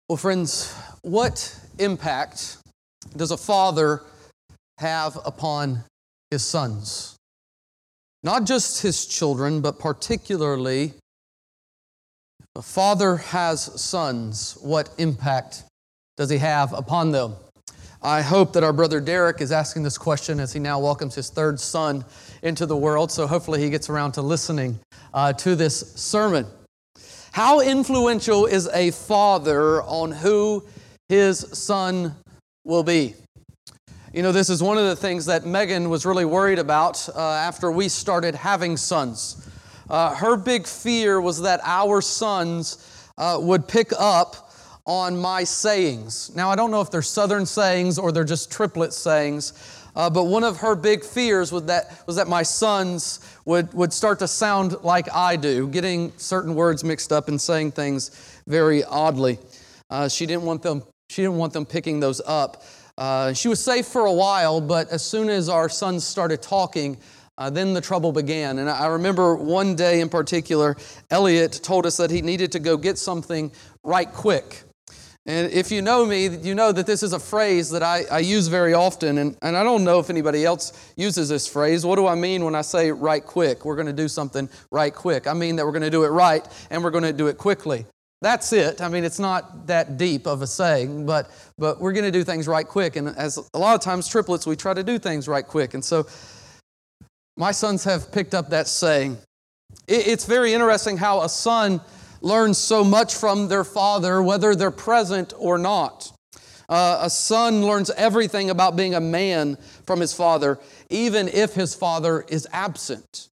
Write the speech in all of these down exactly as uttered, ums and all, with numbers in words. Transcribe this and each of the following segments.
Well, friends, what impact does a father have upon his sons? Not just his children, but particularly, if a father has sons, what impact does he have upon them? I hope that our brother Derek is asking this question as he now welcomes his third son into the world, so hopefully he gets around to listening uh, to this sermon. How influential is a father on who his son will be? You know, this is one of the things that Megan was really worried about uh, after we started having sons. Uh, her big fear was that our sons uh, would pick up on my sayings. Now, I don't know if they're Southern sayings or they're just triplet sayings, uh, but one of her big fears was that was that my sons would, would start to sound like I do, getting certain words mixed up and saying things very oddly. Uh, she didn't want them. She didn't want them picking those up. Uh, she was safe for a while, but as soon as our sons started talking, uh, then the trouble began. And I remember one day in particular, Elliot told us that he needed to go get something right quick. And if you know me, you know that this is a phrase that I, I use very often, and, and I don't know if anybody else uses this phrase. What do I mean when I say right quick? We're going to do something right quick. I mean that we're going to do it right, and we're going to do it quickly. That's it. I mean, it's not that deep of a saying, but but we're going to do things right quick. And as a lot of times triplets, we try to do things right quick. And so my sons have picked up that saying. It, it's very interesting how a son learns so much from their father, whether they're present or not. Uh, a son learns everything about being a man from his father, even if his father is absent.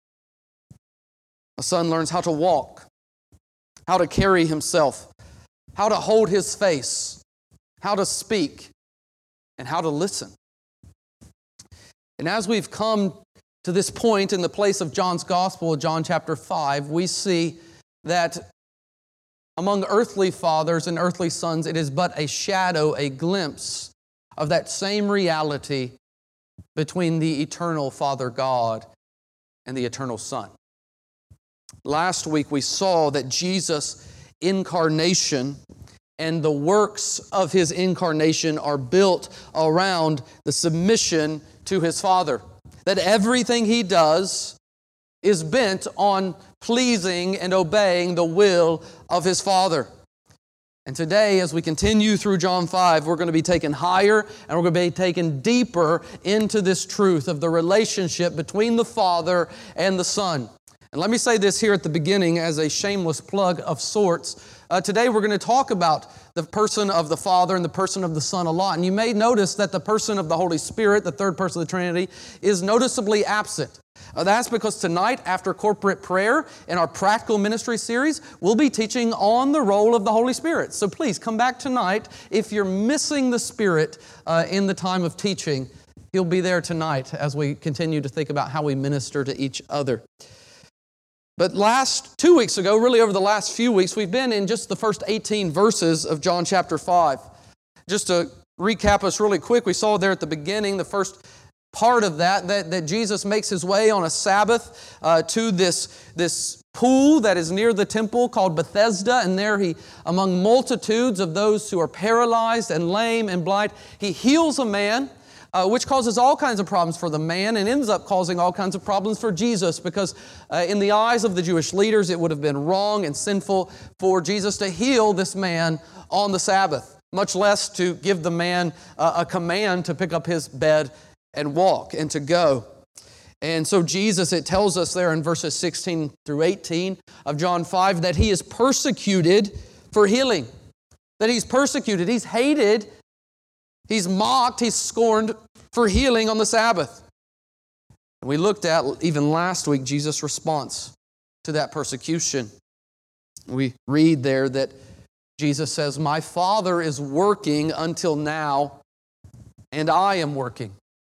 A son learns how to walk, how to carry himself, how to hold his face, how to speak, and how to listen. And as we've come to this point in the place of John's Gospel, John chapter five, we see that among earthly fathers and earthly sons, it is but a shadow, a glimpse of that same reality between the eternal Father God and the eternal Son. Last week we saw that Jesus' incarnation and the works of His incarnation are built around the submission to His Father. That everything He does is bent on pleasing and obeying the will of His Father. And today, as we continue through John five, we're going to be taken higher and we're going to be taken deeper into this truth of the relationship between the Father and the Son. And let me say this here at the beginning as a shameless plug of sorts. Uh, today we're going to talk about the person of the Father and the person of the Son a lot. And you may notice that the person of the Holy Spirit, the third person of the Trinity, is noticeably absent. Uh, that's because tonight, after corporate prayer in our practical ministry series, we'll be teaching on the role of the Holy Spirit. So please come back tonight. If you're missing the Spirit uh, in the time of teaching, He'll be there tonight as we continue to think about how we minister to each other. But last, two weeks ago, really over the last few weeks, we've been in just the first eighteen verses of John chapter five. Just to recap us really quick, we saw there at the beginning, the first part of that, that, that Jesus makes His way on a Sabbath uh, to this, this pool that is near the temple called Bethesda, and there He, among multitudes of those who are paralyzed and lame and blind, He heals a man, Uh, which causes all kinds of problems for the man and ends up causing all kinds of problems for Jesus because uh, in the eyes of the Jewish leaders, it would have been wrong and sinful for Jesus to heal this man on the Sabbath, much less to give the man uh, a command to pick up his bed and walk and to go. And so Jesus, it tells us there in verses sixteen through eighteen of John five that He is persecuted for healing, that He's persecuted, He's hated, He's mocked, He's scorned for healing on the Sabbath. And we looked at, even last week, Jesus' response to that persecution. We read there that Jesus says, "My Father is working until now, and I am working."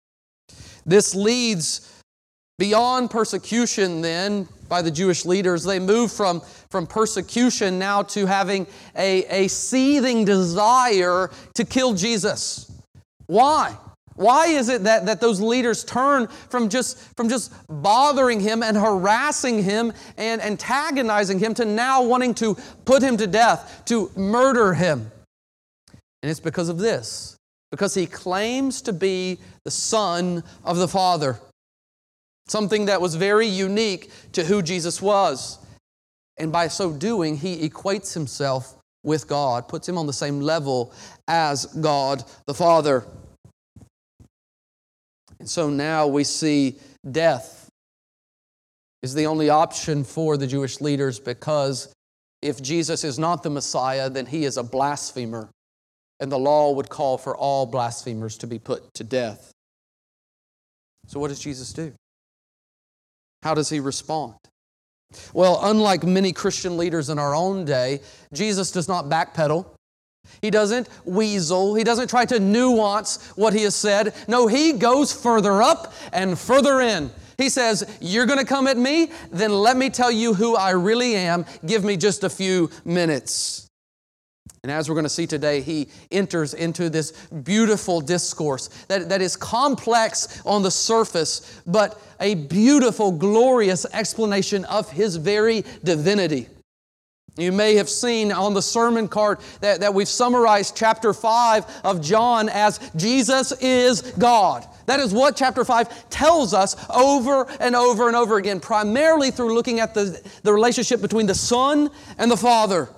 This leads beyond persecution then by the Jewish leaders. They move from, from persecution now to having a, a seething desire to kill Jesus. Why? Why is it that, that those leaders turn from just, from just bothering him and harassing him and antagonizing him to now wanting to put him to death, to murder him? And it's because of this. Because he claims to be the Son of the Father. Something that was very unique to who Jesus was. And by so doing, he equates himself with God, puts him on the same level as God the Father. And so now we see death is the only option for the Jewish leaders, because if Jesus is not the Messiah, then he is a blasphemer. And the law would call for all blasphemers to be put to death. So what does Jesus do? How does he respond? Well, unlike many Christian leaders in our own day, Jesus does not backpedal. He doesn't weasel. He doesn't try to nuance what he has said. No, he goes further up and further in. He says, you're going to come at me? Then let me tell you who I really am. Give me just a few minutes. And as we're going to see today, he enters into this beautiful discourse that, that is complex on the surface, but a beautiful, glorious explanation of his very divinity. You may have seen on the sermon card that, that we've summarized chapter five of John as Jesus is God. That is what chapter five tells us over and over and over again, primarily through looking at the, the relationship between the Son and the Father.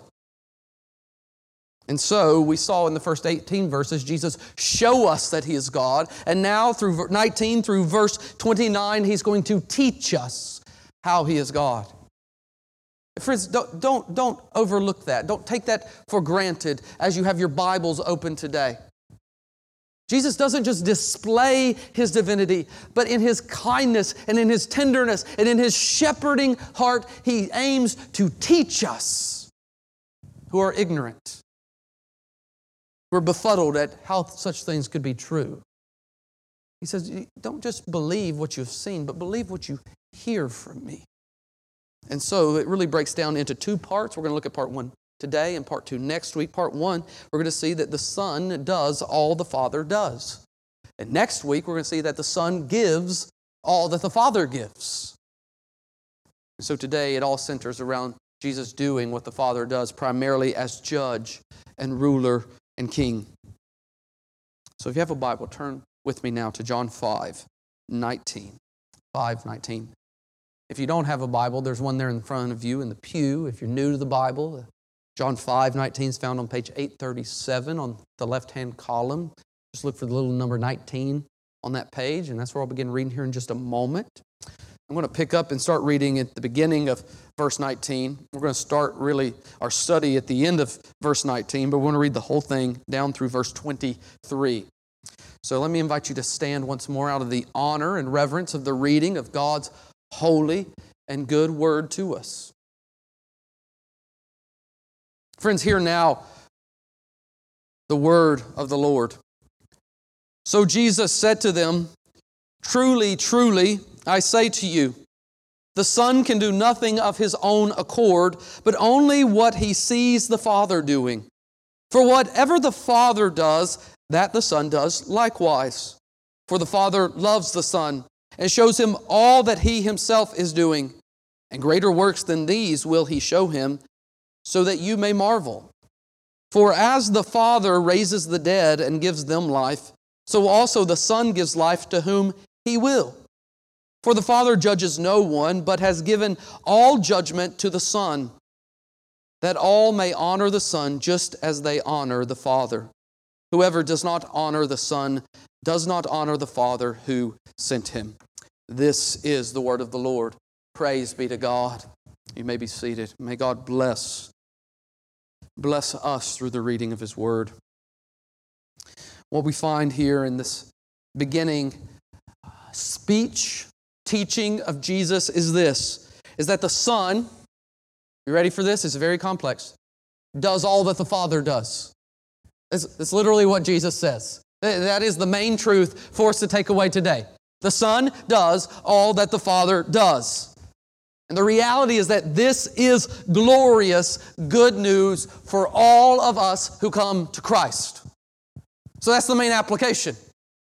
And so we saw in the first eighteen verses, Jesus show us that He is God. And now through nineteen through verse twenty-nine, He's going to teach us how He is God. Friends, don't, don't, don't overlook that. Don't take that for granted as you have your Bibles open today. Jesus doesn't just display His divinity, but in His kindness and in His tenderness and in His shepherding heart, He aims to teach us who are ignorant. We're befuddled at how such things could be true. He says, don't just believe what you've seen, but believe what you hear from me. And so it really breaks down into two parts. We're going to look at part one today and part two next week. Part one, we're going to see that the Son does all the Father does. And next week, we're going to see that the Son gives all that the Father gives. And so today, it all centers around Jesus doing what the Father does, primarily as judge and ruler and king. So if you have a Bible, turn with me now to John five nineteen. five nineteen. If you don't have a Bible, there's one there in front of you in the pew. If you're new to the Bible, John five nineteen is found on page eight thirty-seven on the left-hand column. Just look for the little number nineteen on that page, and that's where I'll begin reading here in just a moment. I'm going to pick up and start reading at the beginning of verse nineteen. We're going to start really our study at the end of verse nineteen, but we want to read the whole thing down through verse twenty-three. So let me invite you to stand once more out of the honor and reverence of the reading of God's holy and good word to us. Friends, hear now the word of the Lord. So Jesus said to them, "Truly, truly, I say to you, the Son can do nothing of His own accord, but only what He sees the Father doing. For whatever the Father does, that the Son does likewise. For the Father loves the Son, and shows Him all that He Himself is doing. And greater works than these will He show Him, so that you may marvel. For as the Father raises the dead and gives them life, so also the Son gives life to whom He will. For the Father judges no one, but has given all judgment to the Son, that all may honor the Son just as they honor the Father. Whoever does not honor the Son does not honor the Father who sent Him." This is the word of the Lord. Praise be to God. You may be seated. May God bless, bless us through the reading of His word. What we find here in this beginning speech, teaching of Jesus is this, is that the Son, you ready for this? It's very complex, does all that the Father does. It's, it's literally what Jesus says. That is the main truth for us to take away today. The Son does all that the Father does. And the reality is that this is glorious good news for all of us who come to Christ. So that's the main application.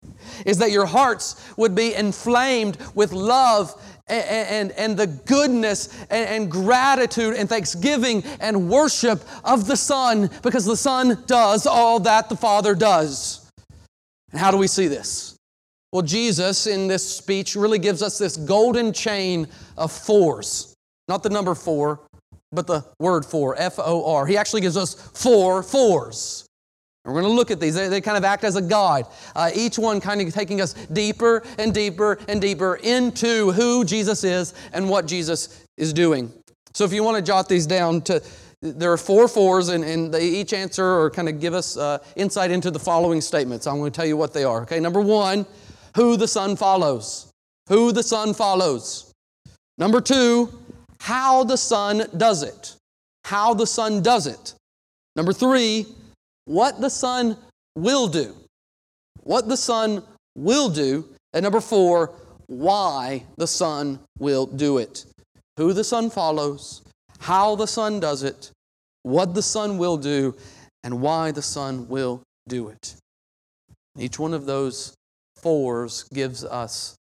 is that your hearts would be inflamed with love and, and, and the goodness and, and gratitude and thanksgiving and worship of the Son, because the Son does all that the Father does. And how do we see this? Well, Jesus in this speech really gives us this golden chain of fours. Not the number four, but the word four, F O R. He actually gives us four fours. And we're going to look at these. They, they kind of act as a guide. Uh, each one kind of taking us deeper and deeper and deeper into who Jesus is and what Jesus is doing. So if you want to jot these down, to there are four fours, and, and they each answer or kind of give us uh, insight into the following statements. I'm going to tell you what they are. Okay, number one, who the Son follows. Who the Son follows. Number two, how the Son does it. How the Son does it. Number three, what the Son will do. What the Son will do. And number four, why the Son will do it. Who the Son follows, how the Son does it, what the Son will do, and why the Son will do it. Each one of those fours gives us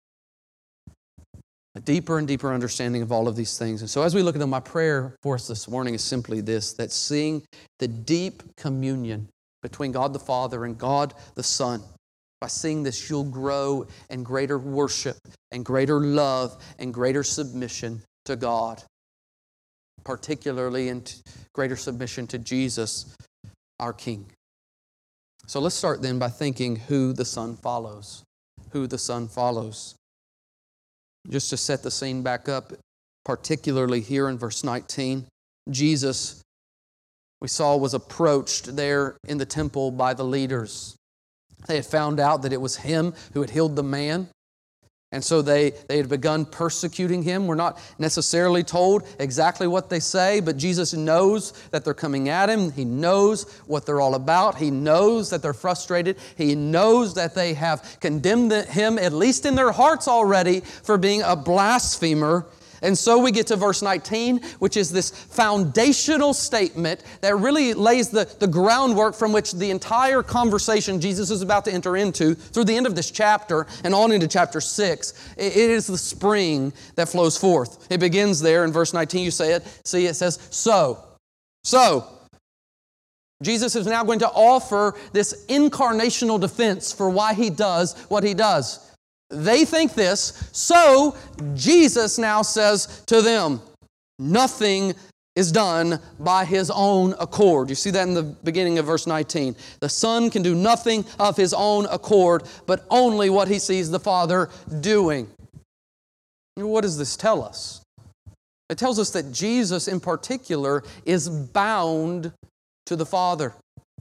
a deeper and deeper understanding of all of these things. And so as we look at them, my prayer for us this morning is simply this, that seeing the deep communion between God the Father and God the Son, by seeing this, you'll grow in greater worship and greater love and greater submission to God, particularly in greater submission to Jesus, our King. So let's start then by thinking who the Son follows. Who the Son follows. Just to set the scene back up, particularly here in verse nineteen, Jesus, we saw, was approached there in the temple by the leaders. They had found out that it was Him who had healed the man. And so they, they had begun persecuting Him. We're not necessarily told exactly what they say, but Jesus knows that they're coming at Him. He knows what they're all about. He knows that they're frustrated. He knows that they have condemned Him, at least in their hearts already, for being a blasphemer. And so we get to verse nineteen, which is this foundational statement that really lays the, the groundwork from which the entire conversation Jesus is about to enter into through the end of this chapter and on into chapter six. It, it is the spring that flows forth. It begins there in verse nineteen. You say it. See, it says, so. So. Jesus is now going to offer this incarnational defense for why He does what He does. They think this, so Jesus now says to them, nothing is done by His own accord. You see that in the beginning of verse nineteen. The Son can do nothing of His own accord, but only what He sees the Father doing. What does this tell us? It tells us that Jesus in particular is bound to the Father.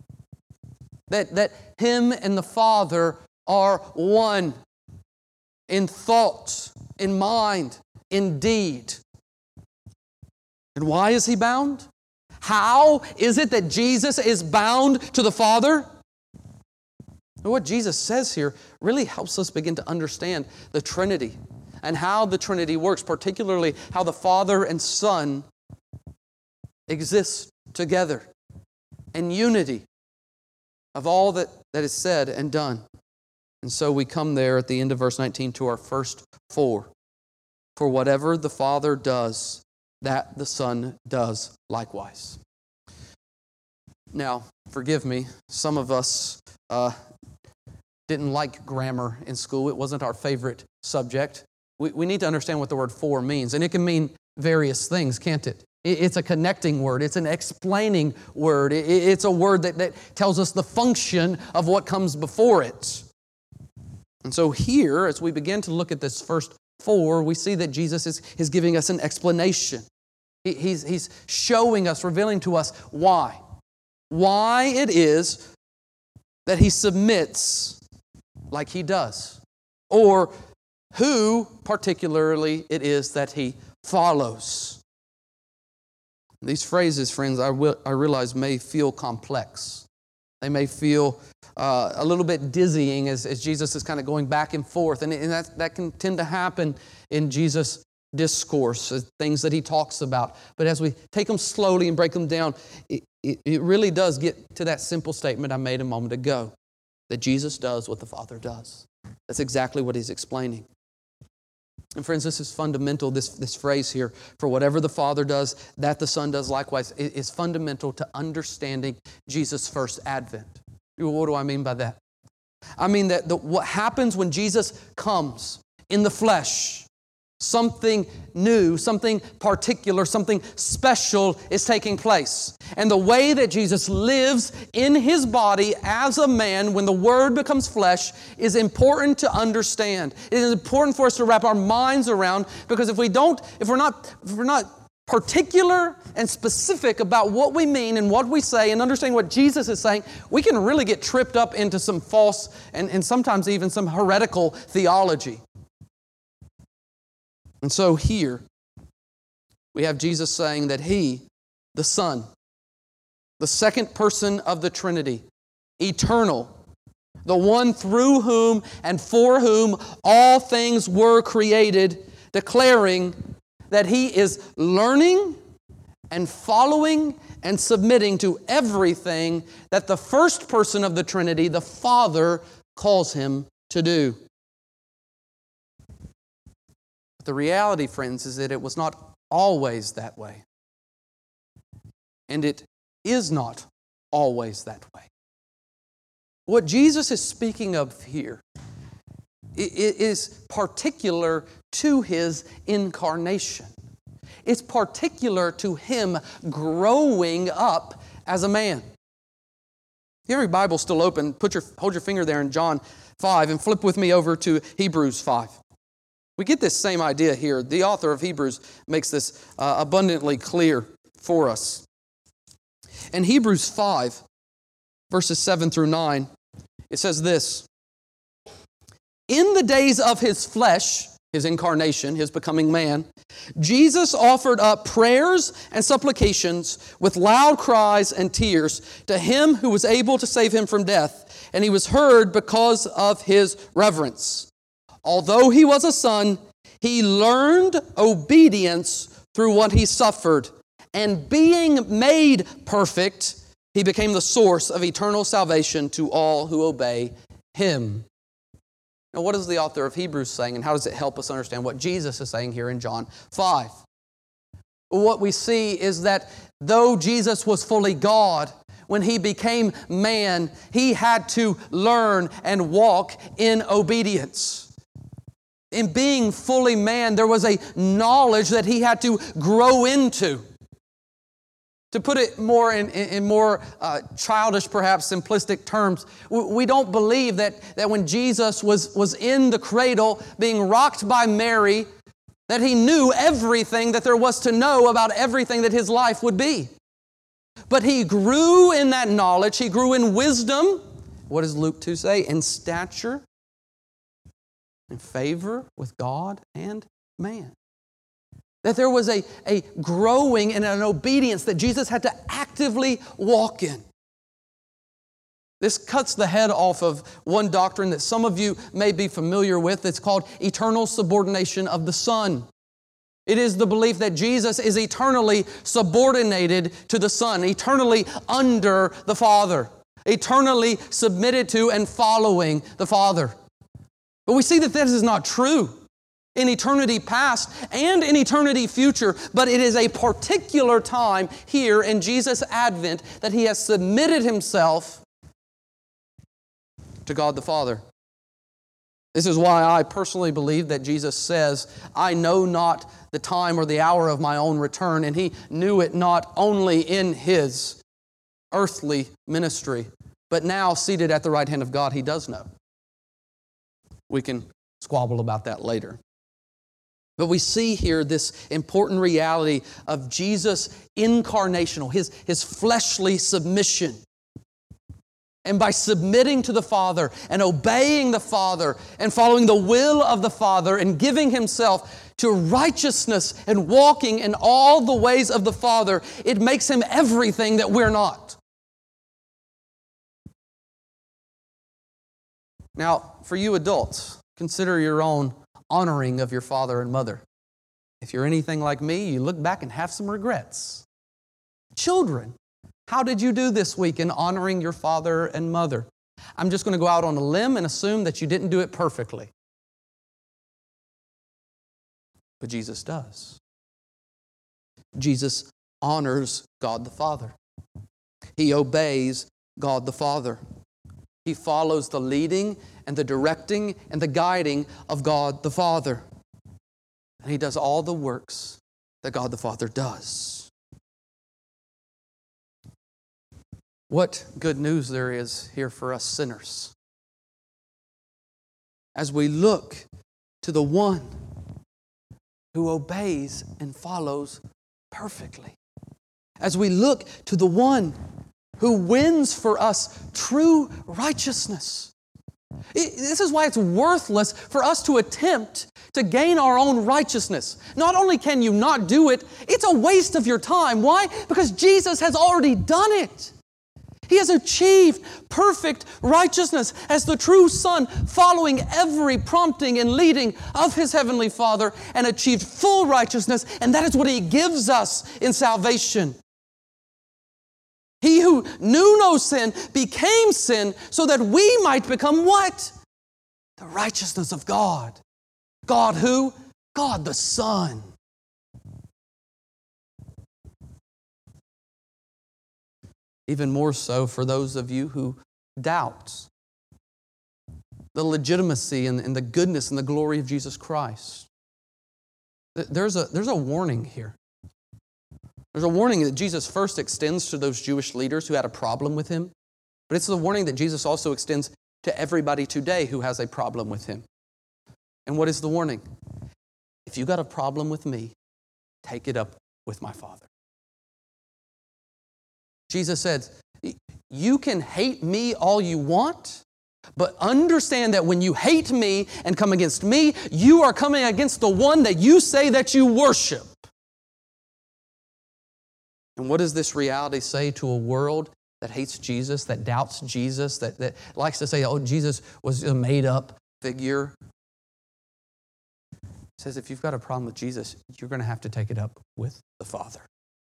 That, that Him and the Father are one. In thought, in mind, in deed. And why is He bound? How is it that Jesus is bound to the Father? And what Jesus says here really helps us begin to understand the Trinity and how the Trinity works, particularly how the Father and Son exist together in unity of all that, that is said and done. And so we come there at the end of verse nineteen to our first four. For whatever the Father does, that the Son does likewise. Now, forgive me, some of us uh, didn't like grammar in school. It wasn't our favorite subject. We, we need to understand what the word for means. And it can mean various things, can't it? It's a connecting word. It's an explaining word. It's a word that, that tells us the function of what comes before it. And so here, as we begin to look at this first four, we see that Jesus is, is giving us an explanation. He, he's, he's showing us, revealing to us why. Why it is that He submits like He does. Or who, particularly, it is that He follows. These phrases, friends, I, will, I realize may feel complex. They may feel Uh, a little bit dizzying as, as Jesus is kind of going back and forth. And, and that, that can tend to happen in Jesus' discourse, uh, things that He talks about. But as we take them slowly and break them down, it, it, it really does get to that simple statement I made a moment ago, that Jesus does what the Father does. That's exactly what he's explaining. And friends, this is fundamental, this, this phrase here, for whatever the Father does, that the Son does likewise, is fundamental to understanding Jesus' first advent. What do I mean by that? I mean that the, what happens when Jesus comes in the flesh, something new, something particular, something special is taking place. And the way that Jesus lives in His body as a man when the Word becomes flesh is important to understand. It is important for us to wrap our minds around, because if we don't, if we're not, if we're not particular and specific about what we mean and what we say and understanding what Jesus is saying, we can really get tripped up into some false and, and sometimes even some heretical theology. And so here, we have Jesus saying that He, the Son, the second person of the Trinity, eternal, the one through whom and for whom all things were created, declaring that He is learning and following and submitting to everything that the first person of the Trinity, the Father, calls Him to do. But the reality, friends, is that it was not always that way. And it is not always that way. What Jesus is speaking of here is particular to His incarnation. It's particular to Him growing up as a man. You have your Bible still open, put your, hold your finger there in John five and flip with me over to Hebrews five. We get this same idea here. The author of Hebrews makes this uh, abundantly clear for us. In Hebrews five, verses seven through nine, it says this: in the days of His flesh, His incarnation, His becoming man, Jesus offered up prayers and supplications with loud cries and tears to Him who was able to save Him from death, and He was heard because of His reverence. Although He was a son, He learned obedience through what He suffered, and being made perfect, He became the source of eternal salvation to all who obey Him. Now, what is the author of Hebrews saying, and how does it help us understand what Jesus is saying here in John five? What we see is that though Jesus was fully God, when He became man, He had to learn and walk in obedience. In being fully man, there was a knowledge that He had to grow into. To put it more in, in more uh, childish, perhaps simplistic terms, we don't believe that, that when Jesus was, was in the cradle being rocked by Mary, that He knew everything that there was to know about everything that His life would be. But He grew in that knowledge. He grew in wisdom. What does Luke two say? In stature, in favor with God and man. That there was a, a growing and an obedience that Jesus had to actively walk in. This cuts the head off of one doctrine that some of you may be familiar with. It's called eternal subordination of the Son. It is the belief that Jesus is eternally subordinated to the Son, eternally under the Father, eternally submitted to and following the Father. But we see that this is not true in eternity past and in eternity future, but it is a particular time here in Jesus' advent that He has submitted Himself to God the Father. This is why I personally believe that Jesus says, I know not the time or the hour of my own return, and He knew it not only in His earthly ministry, but now seated at the right hand of God, He does know. We can squabble about that later. But we see here this important reality of Jesus' incarnational, his, his fleshly submission. And by submitting to the Father and obeying the Father and following the will of the Father and giving Himself to righteousness and walking in all the ways of the Father, it makes Him everything that we're not. Now, for you adults, consider your own honoring of your father and mother. If you're anything like me, you look back and have some regrets. Children, how did you do this week in honoring your father and mother? I'm just going to go out on a limb and assume that you didn't do it perfectly. But Jesus does. Jesus honors God the Father. He obeys God the Father. He follows the leading and the directing and the guiding of God the Father. And He does all the works that God the Father does. What good news there is here for us sinners. As we look to the one who obeys and follows perfectly. As we look to the one who wins for us true righteousness. It, this is why it's worthless for us to attempt to gain our own righteousness. Not only can you not do it, it's a waste of your time. Why? Because Jesus has already done it. He has achieved perfect righteousness as the true Son, following every prompting and leading of His Heavenly Father, and achieved full righteousness, and that is what He gives us in salvation. He who knew no sin became sin so that we might become what? The righteousness of God. God who? God the Son. Even more so for those of you who doubt the legitimacy and, and the goodness and the glory of Jesus Christ. There's a, there's a warning here. There's a warning that Jesus first extends to those Jewish leaders who had a problem with Him. But it's the warning that Jesus also extends to everybody today who has a problem with Him. And what is the warning? If you got a problem with me, take it up with my Father. Jesus said, you can hate me all you want, but understand that when you hate me and come against me, you are coming against the one that you say that you worship. And what does this reality say to a world that hates Jesus, that doubts Jesus, that, that likes to say, oh, Jesus was a made-up figure? It says if you've got a problem with Jesus, you're going to have to take it up with the Father.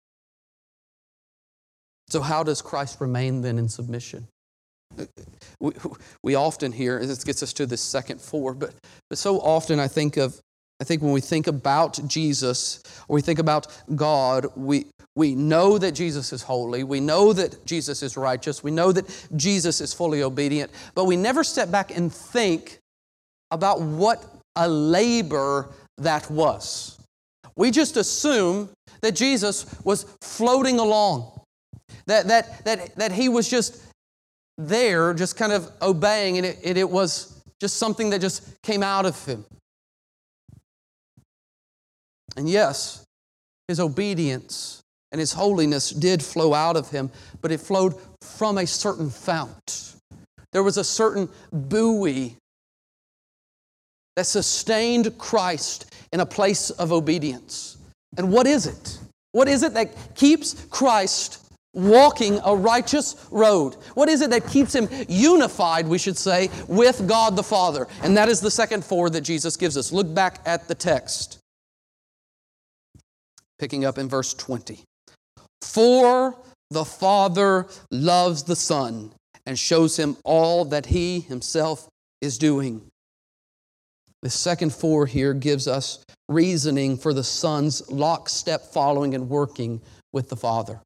So how does Christ remain then in submission? We, we often hear, this gets us to the second four, but, but so often I think of, I think when we think about Jesus, or we think about God, we, we know that Jesus is holy, we know that Jesus is righteous, we know that Jesus is fully obedient, but we never step back and think about what a labor that was. We just assume that Jesus was floating along. That, that, that, that He was just there, just kind of obeying, and it, it, it was just something that just came out of Him. And yes, His obedience and His holiness did flow out of Him, but it flowed from a certain fount. There was a certain buoy that sustained Christ in a place of obedience. And what is it? What is it that keeps Christ walking a righteous road? What is it that keeps Him unified, we should say, with God the Father? And that is the second four that Jesus gives us. Look back at the text. Picking up in verse twenty. For the Father loves the Son and shows Him all that He Himself is doing. The second four here gives us reasoning for the Son's lockstep following and working with the Father.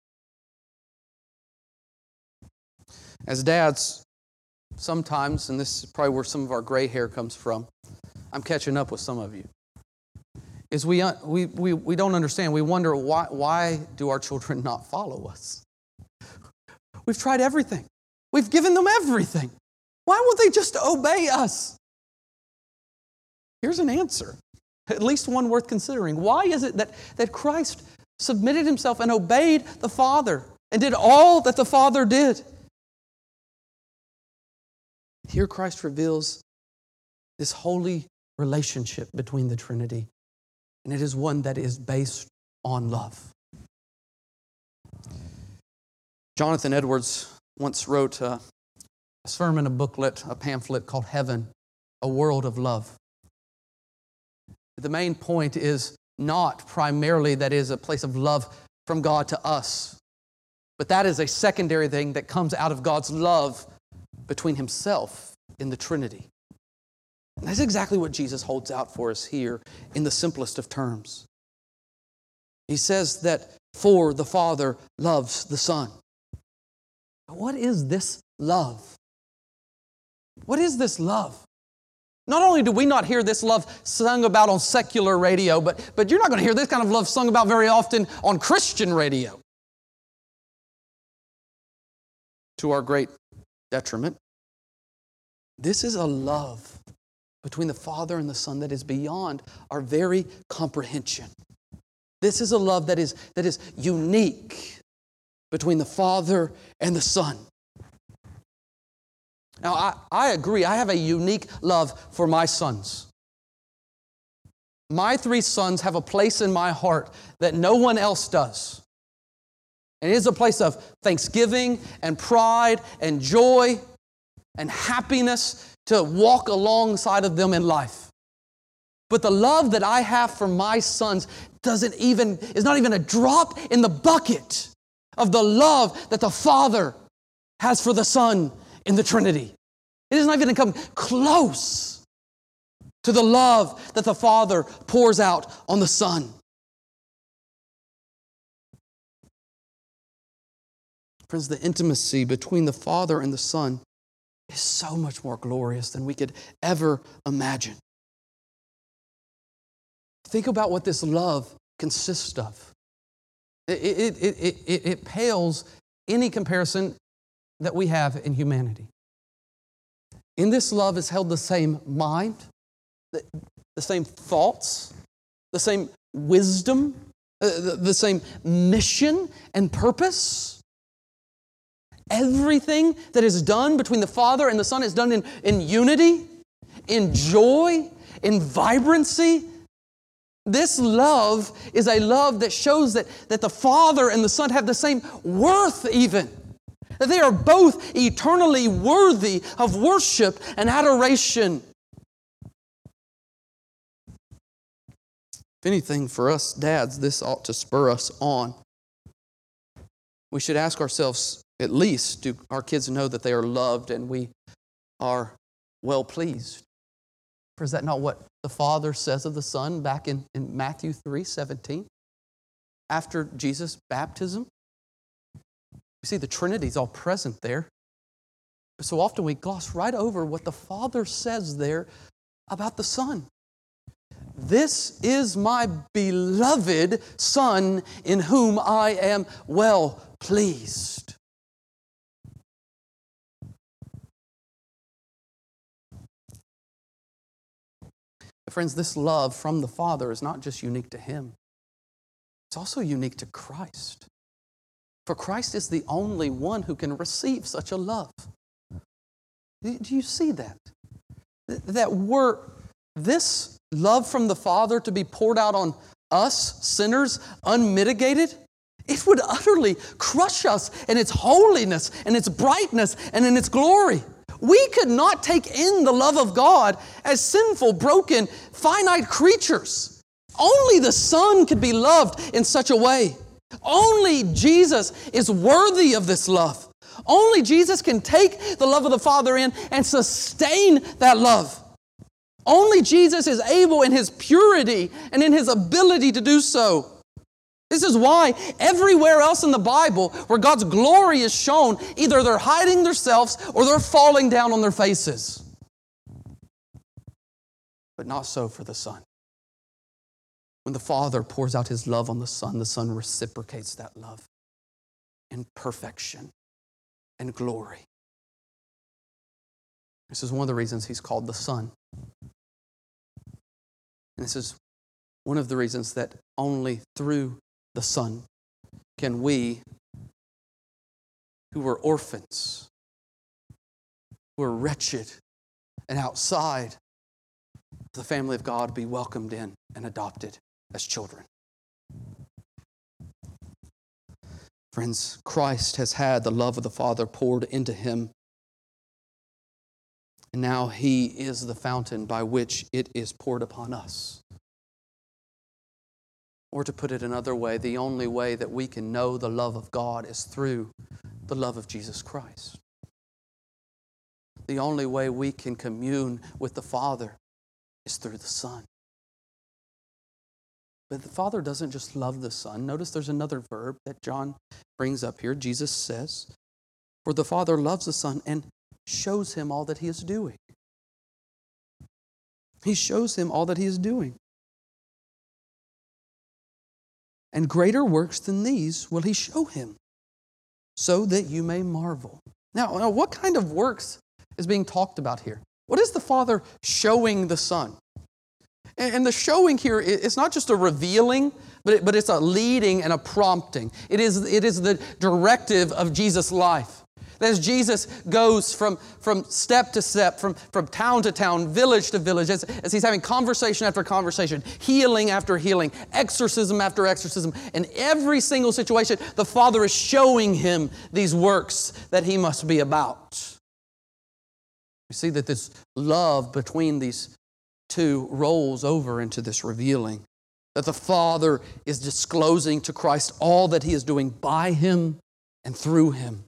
As dads, sometimes, and this is probably where some of our gray hair comes from, I'm catching up with some of you, is we, we, we, we don't understand. We wonder, why, why do our children not follow us? We've tried everything. We've given them everything. Why won't they just obey us? Here's an answer, at least one worth considering. Why is it that, that Christ submitted Himself and obeyed the Father and did all that the Father did? Here Christ reveals this holy relationship between the Trinity, and it is one that is based on love. Jonathan Edwards once wrote a sermon, a booklet, a pamphlet called Heaven, a World of Love. The main point is not primarily that it is a place of love from God to us, but that is a secondary thing that comes out of God's love between himself and the Trinity. And that's exactly what Jesus holds out for us here in the simplest of terms. He says that for the Father loves the Son. What is this love? What is this love? Not only do we not hear this love sung about on secular radio, but, but you're not going to hear this kind of love sung about very often on Christian radio. To our great detriment. This is a love between the Father and the Son that is beyond our very comprehension. This is a love that is, that is unique between the Father and the Son. Now, I, I agree. I have a unique love for my sons. My three sons have a place in my heart that no one else does. And it is a place of thanksgiving and pride and joy and happiness to walk alongside of them in life. But the love that I have for my sons doesn't even, is not even a drop in the bucket of the love that the Father has for the Son in the Trinity. It doesn't even come close to the love that the Father pours out on the Son. Friends, the intimacy between the Father and the Son is so much more glorious than we could ever imagine. Think about what this love consists of. It, it, it, it, it pales any comparison that we have in humanity. In this love is held the same mind, the, the same thoughts, the same wisdom, uh, the, the same mission and purpose. Everything that is done between the Father and the Son is done in, in unity, in joy, in vibrancy. This love is a love that shows that, that the Father and the Son have the same worth even. That they are both eternally worthy of worship and adoration. If anything, for us dads, this ought to spur us on. We should ask ourselves, at least, do our kids know that they are loved and we are well pleased? For is that not what the Father says of the Son back in, in Matthew three seventeen? After Jesus' baptism? You see, the Trinity is all present there. But so often we gloss right over what the Father says there about the Son. This is my beloved Son in whom I am well pleased. Friends, this love from the Father is not just unique to Him. It's also unique to Christ. For Christ is the only one who can receive such a love. Do you see that? That were this love from the Father to be poured out on us, sinners, unmitigated, it would utterly crush us in its holiness and its brightness and in its glory. We could not take in the love of God as sinful, broken, finite creatures. Only the Son could be loved in such a way. Only Jesus is worthy of this love. Only Jesus can take the love of the Father in and sustain that love. Only Jesus is able in His purity and in His ability to do so. This is why everywhere else in the Bible where God's glory is shown, either they're hiding themselves or they're falling down on their faces. But not so for the Son. When the Father pours out His love on the Son, the Son reciprocates that love in perfection and glory. This is one of the reasons He's called the Son. And this is one of the reasons that only through the Son can we, who were orphans, who are wretched and outside the family of God, be welcomed in and adopted as children. Friends, Christ has had the love of the Father poured into Him, and now He is the fountain by which it is poured upon us. Or to put it another way, the only way that we can know the love of God is through the love of Jesus Christ. the only way we can commune with the Father is through the Son. But the Father doesn't just love the Son. Notice there's another verb that John brings up here. Jesus says, "For the Father loves the Son and shows him all that he is doing." He shows him all that he is doing. "And greater works than these will he show him, so that you may marvel." Now, now, what kind of works is being talked about here? What is the Father showing the Son? And, and the showing here is not just a revealing, but, it, but it's a leading and a prompting. It is, it is the directive of Jesus' life. As Jesus goes from, from step to step, from, from town to town, village to village, as, as he's having conversation after conversation, healing after healing, exorcism after exorcism, in every single situation, the Father is showing him these works that he must be about. We see that this love between these two rolls over into this revealing, that the Father is disclosing to Christ all that he is doing by him and through him.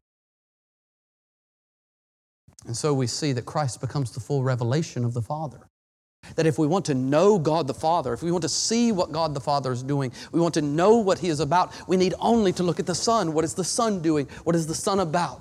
And so we see that Christ becomes the full revelation of the Father. That if we want to know God the Father, if we want to see what God the Father is doing, we want to know what He is about, we need only to look at the Son. What is the Son doing? What is the Son about?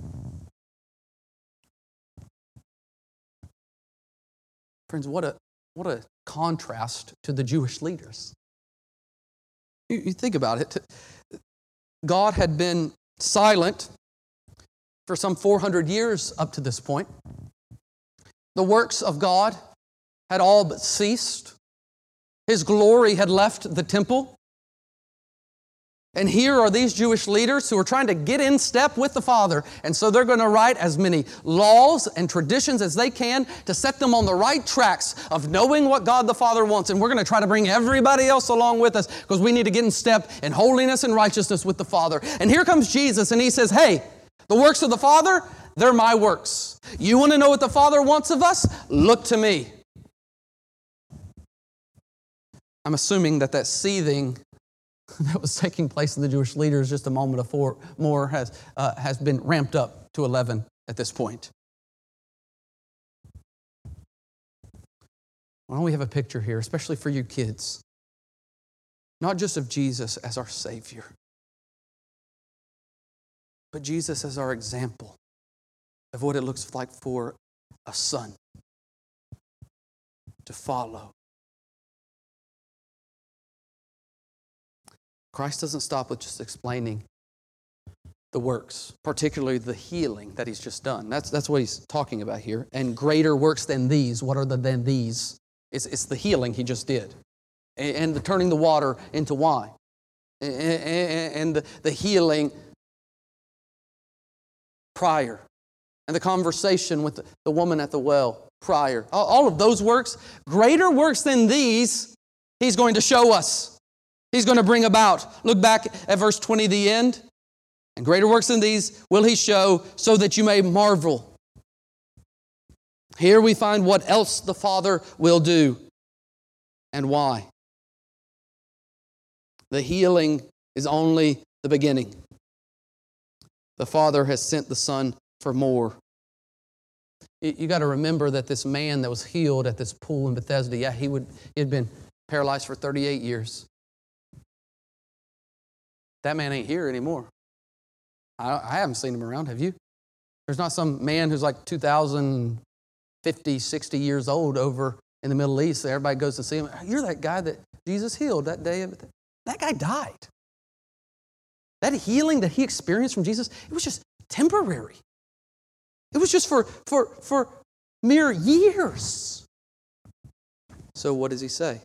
Friends, what a, what a contrast to the Jewish leaders. You, you think about it. God had been silent for some four hundred years up to this point. The works of God had all but ceased. His glory had left the temple. And here are these Jewish leaders who are trying to get in step with the Father. And so they're going to write as many laws and traditions as they can to set them on the right tracks of knowing what God the Father wants. And we're going to try to bring everybody else along with us because we need to get in step in holiness and righteousness with the Father. And here comes Jesus and He says, hey, the works of the Father, they're my works. You want to know what the Father wants of us? Look to me. I'm assuming that that seething that was taking place in the Jewish leaders just a moment before more has, uh, has been ramped up to eleven at this point. Why don't we have a picture here, especially for you kids, not just of Jesus as our Savior, but Jesus as our example of what it looks like for a son to follow. Christ doesn't stop with just explaining the works, particularly the healing that He's just done. That's, that's what He's talking about here. And greater works than these. What are the than these? It's, it's the healing He just did. And, and the turning the water into wine. And, and, and the, the healing prior. And the conversation with the, the woman at the well prior. All, all of those works, greater works than these, He's going to show us. He's going to bring about. Look back at verse twenty, the end. And greater works than these will He show so that you may marvel. Here we find what else the Father will do and why. The healing is only the beginning. The Father has sent the Son for more. You, you got to remember that this man that was healed at this pool in Bethesda, yeah, he would he had been paralyzed for thirty-eight years. That man ain't here anymore. I, I haven't seen him around, have you? There's not some man who's like two thousand fifty, sixty years old over in the Middle East. Everybody goes to see him. You're that guy that Jesus healed that day. That guy died. That healing that he experienced from Jesus, it was just temporary. It was just for, for, for mere years. So what does He say?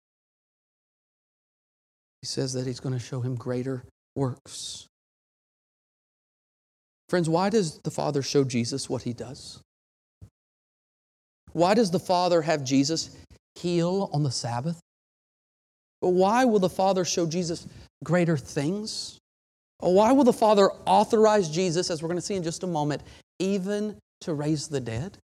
He says that He's going to show him greater works. Friends, why does the Father show Jesus what He does? Why does the Father have Jesus heal on the Sabbath? But why will the Father show Jesus greater things? Why will the Father authorize Jesus, as we're going to see in just a moment, even to raise the dead?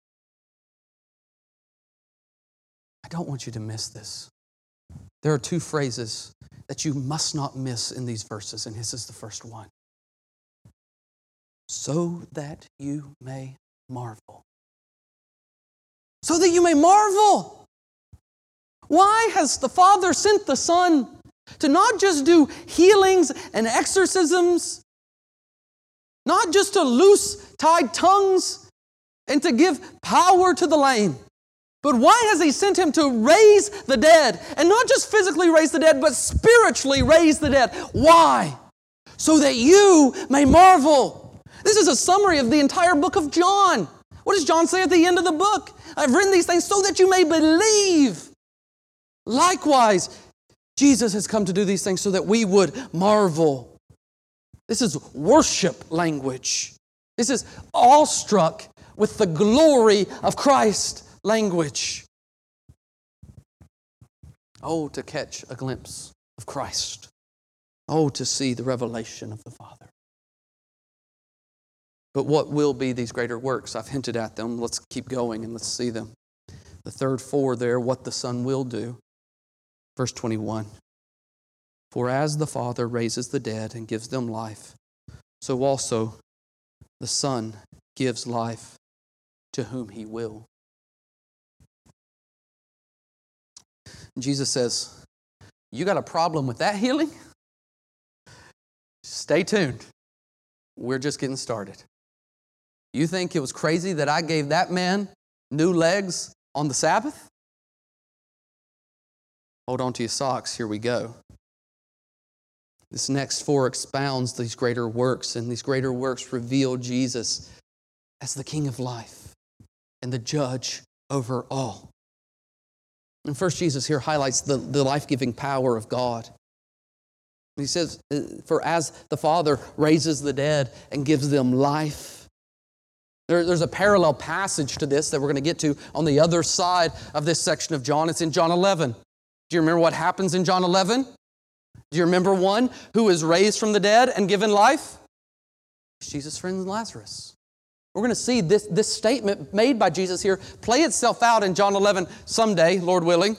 I don't want you to miss this. There are two phrases that you must not miss in these verses, and this is the first one. So that you may marvel. so that you may marvel. Why has the Father sent the Son to not just do healings and exorcisms, not just to loose tied tongues and to give power to the lame, but why has He sent Him to raise the dead? And not just physically raise the dead, but spiritually raise the dead. Why? So that you may marvel. This is a summary of the entire book of John. What does John say at the end of the book? I've written these things so that you may believe. Likewise, Jesus has come to do these things so that we would marvel. This is worship language. This is awestruck with the glory of Christ language. Oh, to catch a glimpse of Christ. Oh, to see the revelation of the Father. But what will be these greater works? I've hinted at them. Let's keep going and let's see them. The third four there, what the Son will do. Verse twenty-one. For as the Father raises the dead and gives them life, so also the Son gives life to whom He will. Jesus says, you got a problem with that healing? Stay tuned. We're just getting started. You think it was crazy that I gave that man new legs on the Sabbath? Hold on to your socks. Here we go. This next four expounds these greater works, and these greater works reveal Jesus as the King of life and the judge over all. And first, Jesus here highlights the, the life-giving power of God. He says, for as the Father raises the dead and gives them life. There, there's a parallel passage to this that we're going to get to on the other side of this section of John. It's in John eleven. Do you remember what happens in John eleven? Do you remember one who is raised from the dead and given life? It's Jesus' friend Lazarus. We're going to see this, this statement made by Jesus here play itself out in John eleven someday, Lord willing.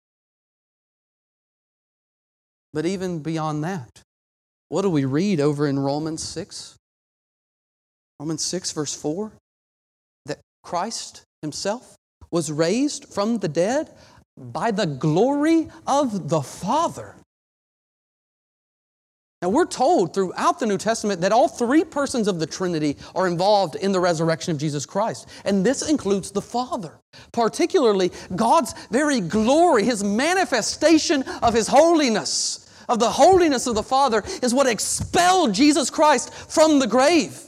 But even beyond that, what do we read over in Romans six? Romans six, verse four. That Christ Himself was raised from the dead by the glory of the Father. Now, we're told throughout the New Testament that all three persons of the Trinity are involved in the resurrection of Jesus Christ. And this includes the Father. Particularly, God's very glory, His manifestation of His holiness, of the holiness of the Father, is what expelled Jesus Christ from the grave.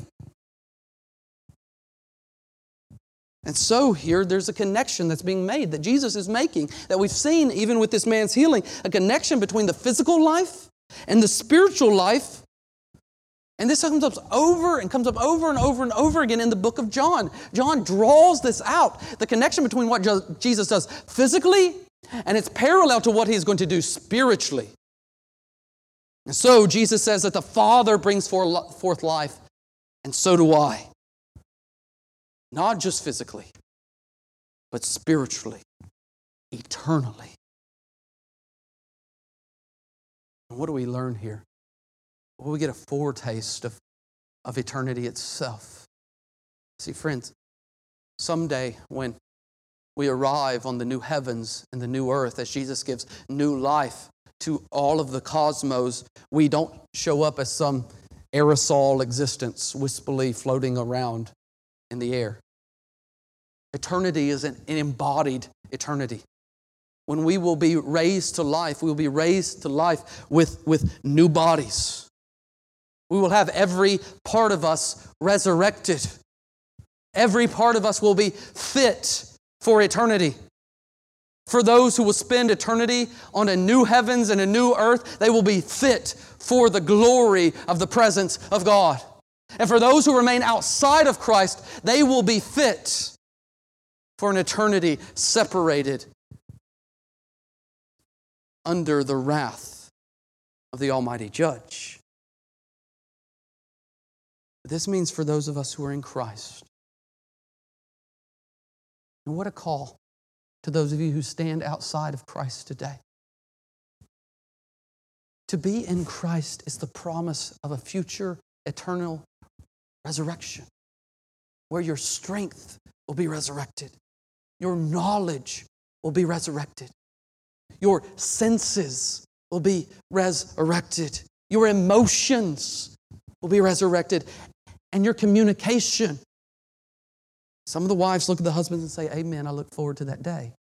And so here, there's a connection that's being made, that Jesus is making, that we've seen even with this man's healing, a connection between the physical life and the spiritual life. And this comes up over and comes up over and over and over again in the book of John. John draws this out, the connection between what Jesus does physically and it's parallel to what He's going to do spiritually. And so Jesus says that the Father brings forth life, and so do I. Not just physically, but spiritually, eternally. And what do we learn here? Well, we get a foretaste of, of eternity itself. See, friends, someday when we arrive on the new heavens and the new earth, as Jesus gives new life to all of the cosmos, we don't show up as some aerosol existence wispily floating around in the air. Eternity is an, an embodied eternity. When we will be raised to life, we will be raised to life with, with new bodies. We will have every part of us resurrected. Every part of us will be fit for eternity. For those who will spend eternity on a new heavens and a new earth, they will be fit for the glory of the presence of God. And for those who remain outside of Christ, they will be fit for an eternity separated under the wrath of the Almighty Judge. This means for those of us who are in Christ. And what a call to those of you who stand outside of Christ today. To be in Christ is the promise of a future eternal resurrection, where your strength will be resurrected, Your knowledge will be resurrected. Your senses will be resurrected. Your emotions will be resurrected. And your communication. Some of the wives look at the husbands and say, amen, I look forward to that day.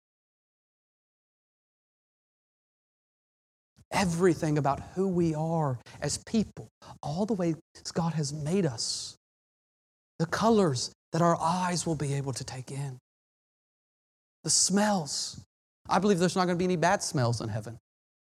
Everything about who we are as people, all the ways God has made us, the colors that our eyes will be able to take in, the smells. I believe there's not going to be any bad smells in heaven.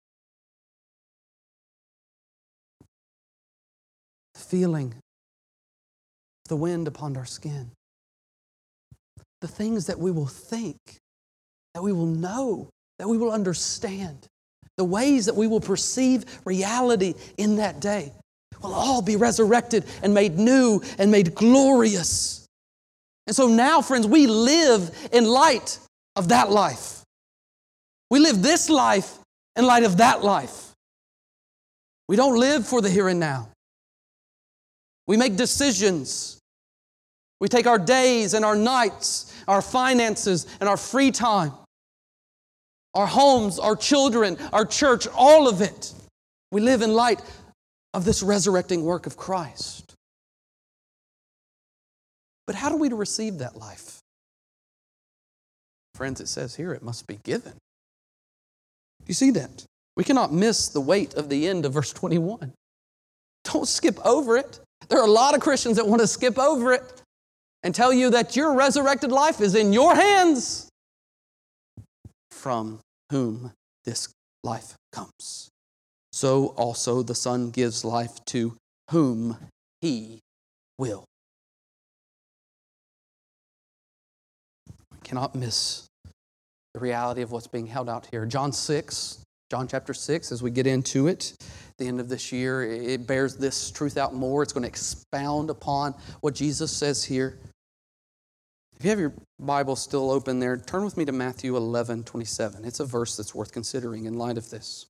The feeling of the wind upon our skin. The things that we will think, that we will know, that we will understand. The ways that we will perceive reality in that day will all be resurrected and made new and made glorious. And so now, friends, we live in light of that life. We live this life in light of that life. We don't live for the here and now. We make decisions. We take our days and our nights, our finances and our free time, our homes, our children, our church, all of it. We live in light of this resurrecting work of Christ. But how do we receive that life? Friends, it says here it must be given. You see that? We cannot miss the weight of the end of verse twenty-one. Don't skip over it. There are a lot of Christians that want to skip over it and tell you that your resurrected life is in your hands, from whom this life comes. So also the Son gives life to whom He will. We cannot miss the reality of what's being held out here. John six, John chapter six, as we get into it, the end of this year, it bears this truth out more. It's going to expound upon what Jesus says here. If you have your Bible still open there, turn with me to Matthew eleven twenty-seven. It's a verse that's worth considering in light of this.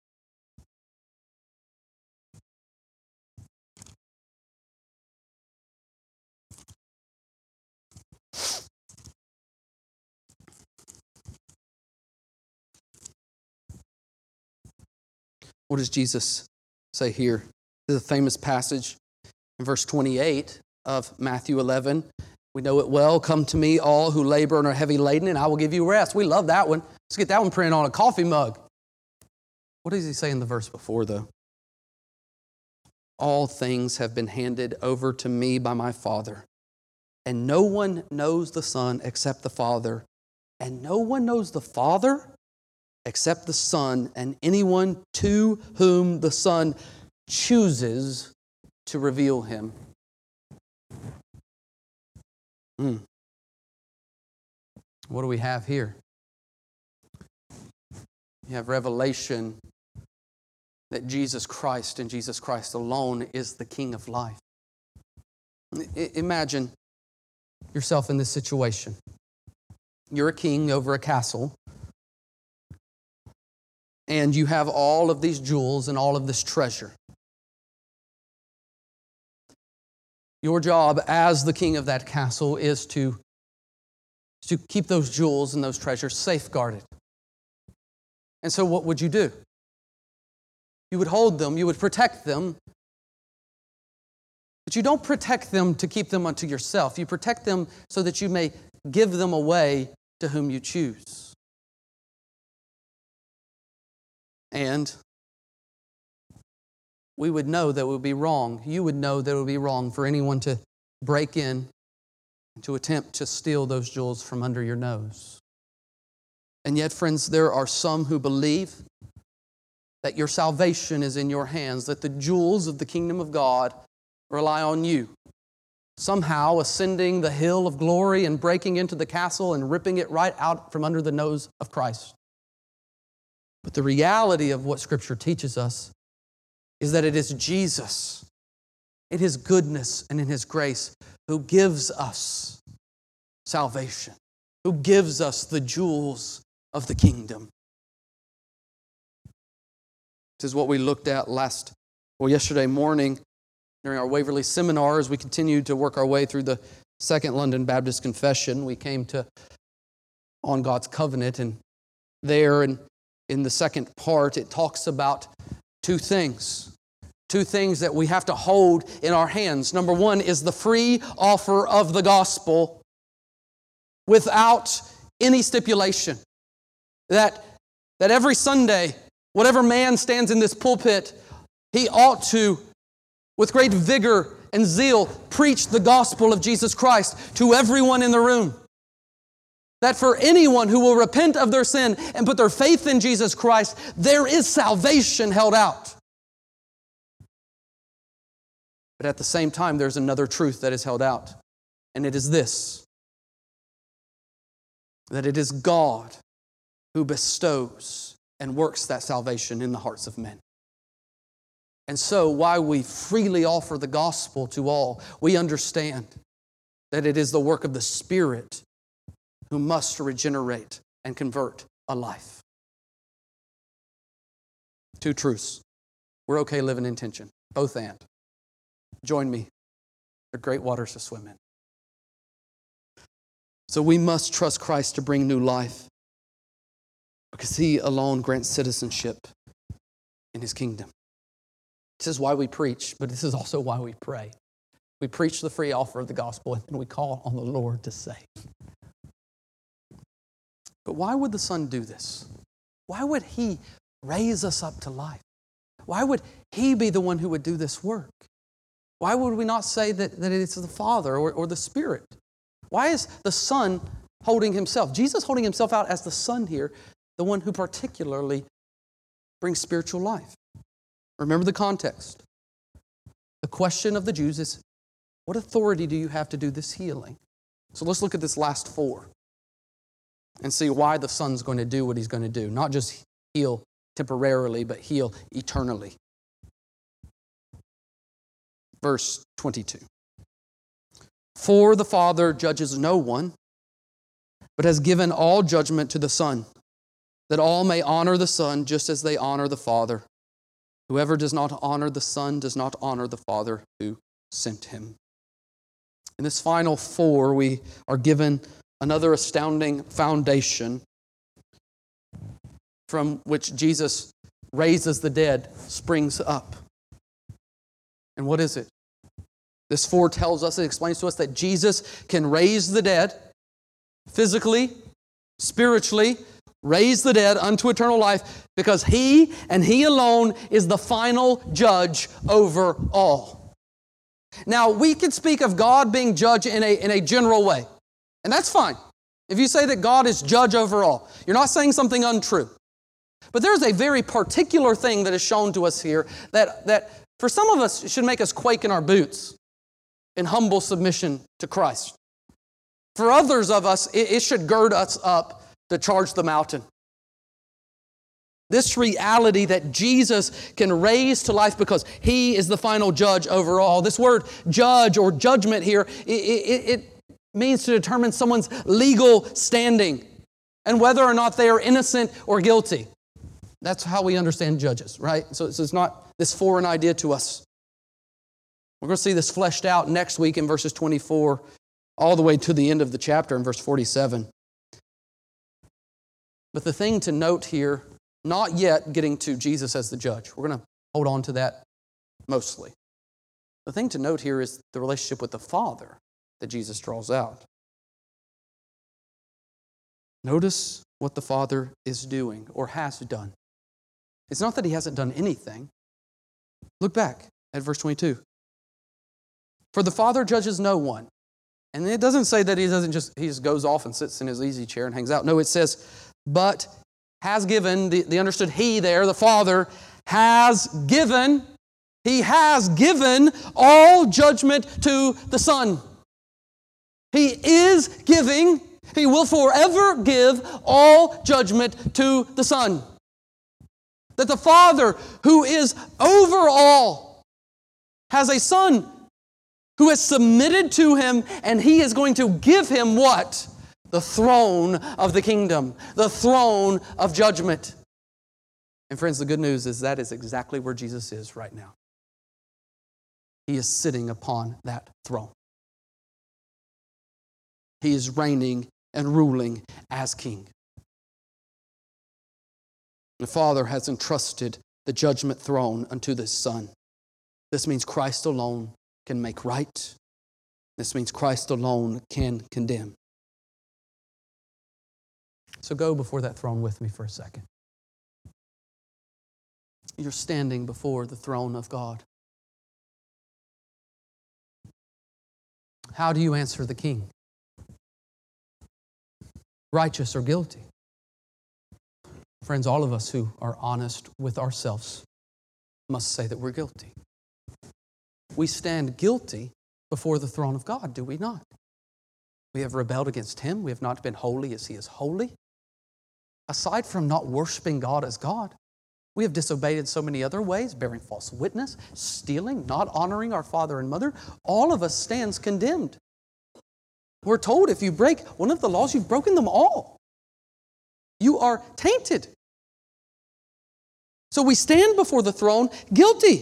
What does Jesus say here? This is a famous passage in verse twenty-eight of Matthew eleven. We know it well. Come to me, all who labor and are heavy laden, and I will give you rest. We love that one. Let's get that one printed on a coffee mug. What does he say in the verse before, though? All things have been handed over to me by my Father, and no one knows the Son except the Father, and no one knows the Father except the Son, and anyone to whom the Son chooses to reveal Him. Mm. What do we have here? You have revelation that Jesus Christ and Jesus Christ alone is the King of life. I- imagine yourself in this situation. You're a king over a castle, and you have all of these jewels and all of this treasure. Your job as the king of that castle is to, to keep those jewels and those treasures safeguarded. And so what would you do? You would hold them, you would protect them, but you don't protect them to keep them unto yourself. You protect them so that you may give them away to whom you choose. And we would know that it would be wrong. You would know that it would be wrong for anyone to break in and to attempt to steal those jewels from under your nose. And yet, friends, there are some who believe that your salvation is in your hands, that the jewels of the kingdom of God rely on you. Somehow ascending the hill of glory and breaking into the castle and ripping it right out from under the nose of Christ. But the reality of what Scripture teaches us is that it is Jesus, in His goodness and in His grace, who gives us salvation, who gives us the jewels of the kingdom. This is what we looked at last, well, yesterday morning during our Waverly seminar as we continued to work our way through the Second London Baptist Confession. We came to on God's covenant. And there in, in the second part, it talks about two things. Two things that we have to hold in our hands. Number one is the free offer of the gospel without any stipulation. That, that every Sunday, whatever man stands in this pulpit, he ought to, with great vigor and zeal, preach the gospel of Jesus Christ to everyone in the room. That for anyone who will repent of their sin and put their faith in Jesus Christ, there is salvation held out. But at the same time, there's another truth that is held out. And it is this: that it is God who bestows and works that salvation in the hearts of men. And so, while we freely offer the gospel to all, we understand that it is the work of the Spirit who must regenerate and convert a life. Two truths. We're okay living in tension. Both and. Join me. They're great waters to swim in. So we must trust Christ to bring new life, because He alone grants citizenship in His kingdom. This is why we preach, but this is also why we pray. We preach the free offer of the gospel, and we call on the Lord to save. But why would the Son do this? Why would He raise us up to life? Why would He be the one who would do this work? Why would we not say that, that it's the Father or, or the Spirit? Why is the Son holding Himself? Jesus holding Himself out as the Son here, the one who particularly brings spiritual life. Remember the context. The question of the Jews is, what authority do you have to do this healing? So let's look at this last four and see why the Son's going to do what He's going to do. Not just heal temporarily, but heal eternally. Verse twenty-two. For the Father judges no one, but has given all judgment to the Son, that all may honor the Son just as they honor the Father. Whoever does not honor the Son does not honor the Father who sent Him. In this final four, we are given another astounding foundation from which Jesus raises the dead, springs up. And what is it? This four tells us, it explains to us that Jesus can raise the dead physically, spiritually, raise the dead unto eternal life, because He and He alone is the final judge over all. Now, we can speak of God being judge in a, in a general way, and that's fine. If you say that God is judge over all, you're not saying something untrue. But there's a very particular thing that is shown to us here that, that for some of us should make us quake in our boots in humble submission to Christ. For others of us, it, it should gird us up to charge the mountain. This reality that Jesus can raise to life because He is the final judge over all. This word judge or judgment here, it, it, it means to determine someone's legal standing and whether or not they are innocent or guilty. That's how we understand judges, right? So, so it's not this foreign idea to us. We're going to see this fleshed out next week in verses twenty-four all the way to the end of the chapter in verse forty-seven. But the thing to note here, not yet getting to Jesus as the judge. We're going to hold on to that mostly. The thing to note here is the relationship with the Father that Jesus draws out. Notice what the Father is doing or has done. It's not that He hasn't done anything. Look back at verse twenty-two. For the Father judges no one. And it doesn't say that He doesn't just, He just goes off and sits in His easy chair and hangs out. No, it says, but has given, the, the understood He there, the Father, has given, He has given all judgment to the Son. He is giving, He will forever give all judgment to the Son. That the Father, who is over all, has a Son who has submitted to Him, and He is going to give Him what? The throne of the kingdom, the throne of judgment. And friends, the good news is that is exactly where Jesus is right now. He is sitting upon that throne. He is reigning and ruling as king. The Father has entrusted the judgment throne unto the Son. This means Christ alone can make right. This means Christ alone can condemn. So go before that throne with me for a second. You're standing before the throne of God. How do you answer the King? Righteous or guilty? Friends, all of us who are honest with ourselves must say that we're guilty. We stand guilty before the throne of God, do we not? We have rebelled against Him. We have not been holy as He is holy. Aside from not worshiping God as God, we have disobeyed in so many other ways, bearing false witness, stealing, not honoring our father and mother. All of us stands condemned. We're told if you break one of the laws, you've broken them all. You are tainted. So we stand before the throne guilty.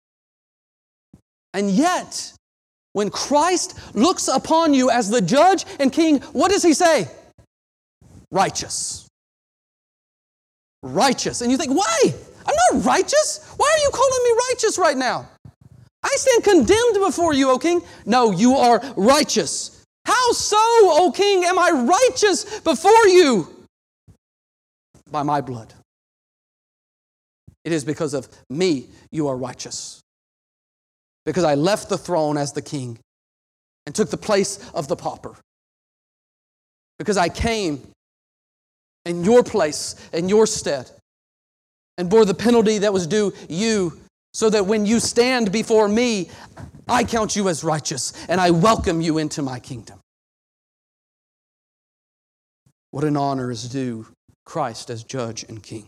And yet, when Christ looks upon you as the judge and king, what does He say? Righteous. Righteous. And you think, why? I'm not righteous. Why are you calling me righteous right now? I stand condemned before you, O king. No, you are righteous. How so, O king, am I righteous before you? By my blood. It is because of me you are righteous. Because I left the throne as the king and took the place of the pauper. Because I came in your place, in your stead, and bore the penalty that was due you, so that when you stand before me, I count you as righteous, and I welcome you into my kingdom. What an honor is due Christ as judge and king.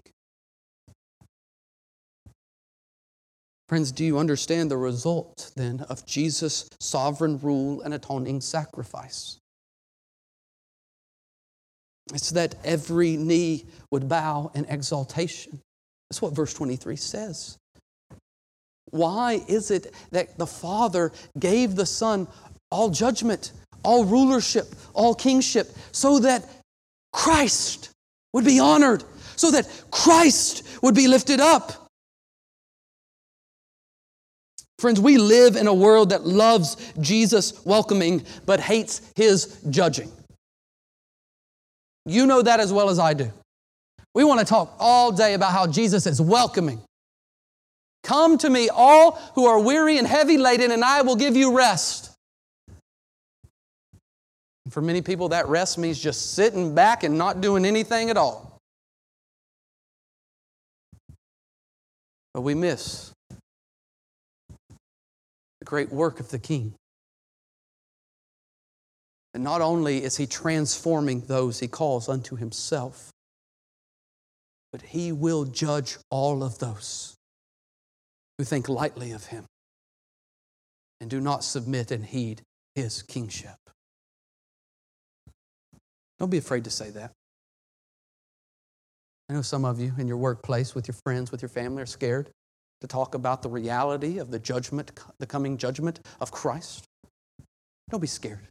Friends, do you understand the result then of Jesus' sovereign rule and atoning sacrifice? It's that every knee would bow in exaltation. That's what verse twenty-three says. Why is it that the Father gave the Son all judgment, all rulership, all kingship, so that Christ would be honored, so that Christ would be lifted up? Friends, we live in a world that loves Jesus welcoming but hates His judging. You know that as well as I do. We want to talk all day about how Jesus is welcoming. Come to me, all who are weary and heavy laden, and I will give you rest. And for many people, that rest means just sitting back and not doing anything at all. But we miss the great work of the King. And not only is He transforming those He calls unto Himself, but He will judge all of those who think lightly of Him and do not submit and heed His kingship. Don't be afraid to say that. I know some of you in your workplace, with your friends, with your family, are scared to talk about the reality of the judgment, the coming judgment of Christ. Don't be scared.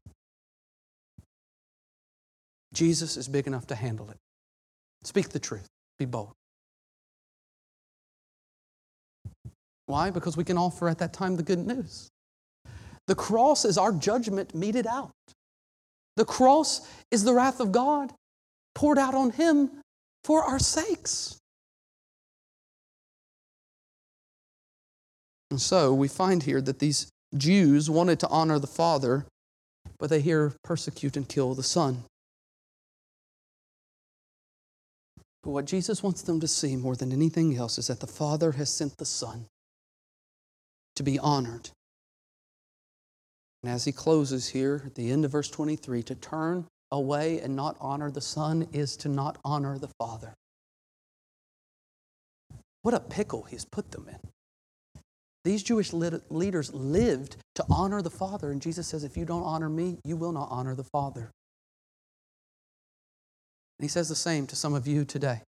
Jesus is big enough to handle it. Speak the truth. Be bold. Why? Because we can offer at that time the good news. The cross is our judgment meted out. The cross is the wrath of God poured out on Him for our sakes. And so we find here that these Jews wanted to honor the Father, but they here persecute and kill the Son. But what Jesus wants them to see more than anything else is that the Father has sent the Son to be honored. And as He closes here at the end of verse twenty-three, to turn away and not honor the Son is to not honor the Father. What a pickle He's put them in. These Jewish leaders lived to honor the Father, and Jesus says, if you don't honor me, you will not honor the Father. And He says the same to some of you today.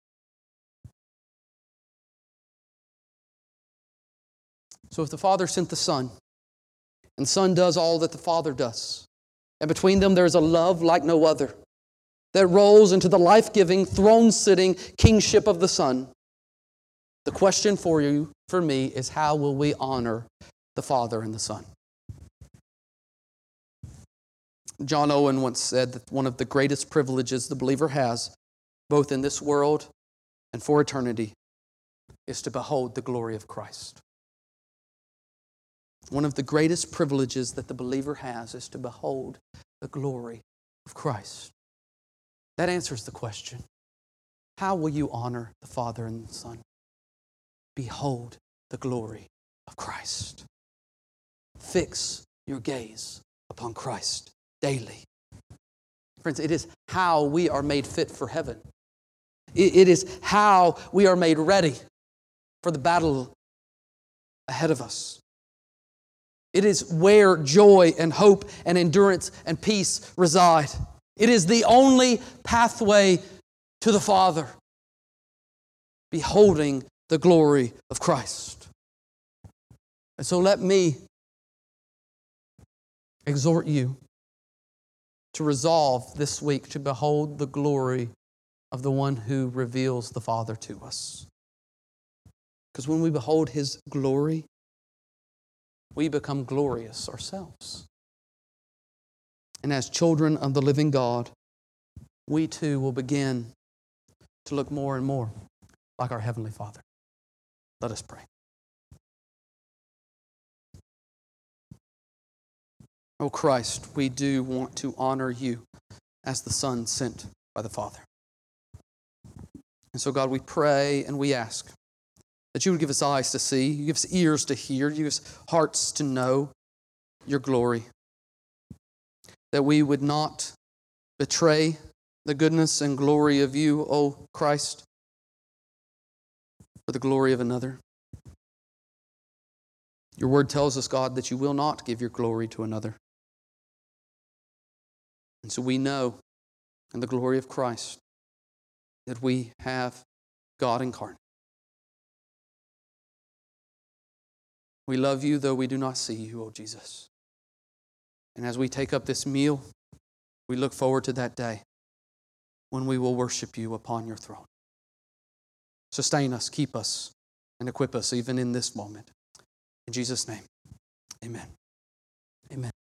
So if the Father sent the Son, and the Son does all that the Father does, and between them there is a love like no other, that rolls into the life-giving, throne-sitting kingship of the Son. The question for you, for me, is how will we honor the Father and the Son? John Owen once said that one of the greatest privileges the believer has, both in this world and for eternity, is to behold the glory of Christ. One of the greatest privileges that the believer has is to behold the glory of Christ. That answers the question. How will you honor the Father and the Son? Behold the glory of Christ. Fix your gaze upon Christ daily. Friends, it is how we are made fit for heaven. It is how we are made ready for the battle ahead of us. It is where joy and hope and endurance and peace reside. It is the only pathway to the Father, beholding the glory of Christ. And so let me exhort you to resolve this week to behold the glory of the one who reveals the Father to us. Because when we behold His glory, we become glorious ourselves. And as children of the living God, we too will begin to look more and more like our Heavenly Father. Let us pray. O Christ, we do want to honor You as the Son sent by the Father. And so, God, we pray and we ask that You would give us eyes to see, You give us ears to hear, You give us hearts to know Your glory. That we would not betray the goodness and glory of You, O Christ, for the glory of another. Your word tells us, God, that You will not give Your glory to another. And so we know in the glory of Christ that we have God incarnate. We love You though we do not see You, O Jesus. And as we take up this meal, we look forward to that day when we will worship You upon Your throne. Sustain us, keep us, and equip us even in this moment. In Jesus' name, amen. Amen.